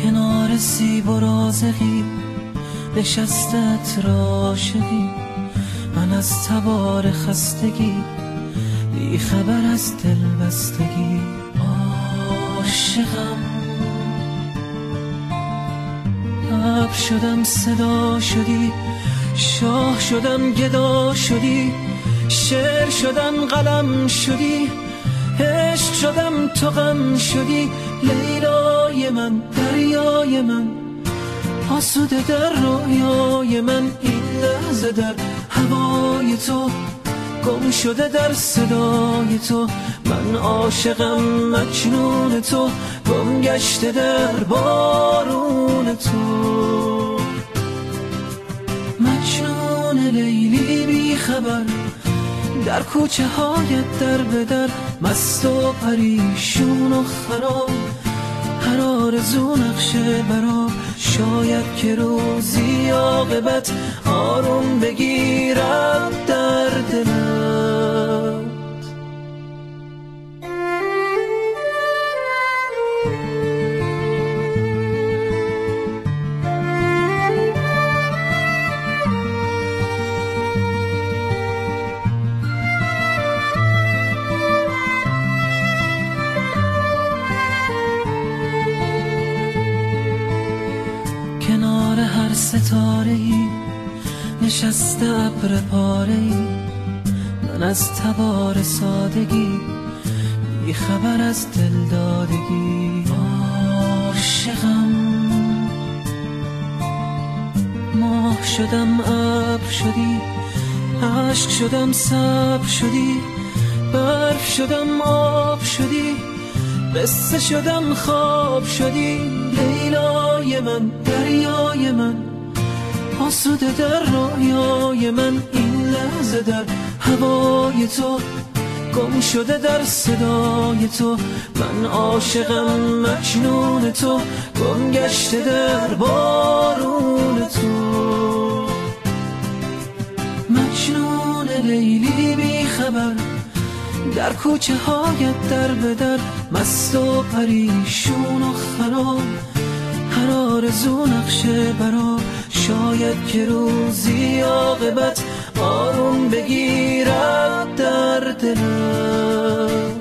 کنار سیب و رازقی نشستت عاشقی، من از تبار خستگی بی خبر از دل بستگی. عاشقم اب شدم صدا شدی، شاه شدم گدا شدی، شعر شدم قلم شدی، عشق شدم تو غم شدی. لیلای من دریای من آسوده در رویای من، این لحظه در هوای تو گم شده در صدای تو. من عاشقم مجنون تو، گم گشته در بارون تو. مجنون لیلی بی خبر در کوچه هایت در به در، مست و پریشون و خراب، هر آرزو نقشه براب. شاید که روزی عاقبت آروم بگیرم در دلت. کنار هر ستاره‌ای نشسته ابر پاره‌ای، من از تبار سادگی بی خبر از دل دادگی. عاشقم ماه شدم ابر شدی، عشق شدم صبر شدی، برف شدم آب شدی، قصه شدم خواب شدی. لیلای من دریای من آسوده در رویای من، این لحظه در هوای تو گم شده در صدای تو. من عاشقم مجنون تو، گم گشته در بارون تو. مجنون لیلی بی خبر در کوچه هایت در به در، مست و پریشون و خراب، هر آرزو نقشه براب. شاید که روزی عاقبت آروم بگیرد در دلت.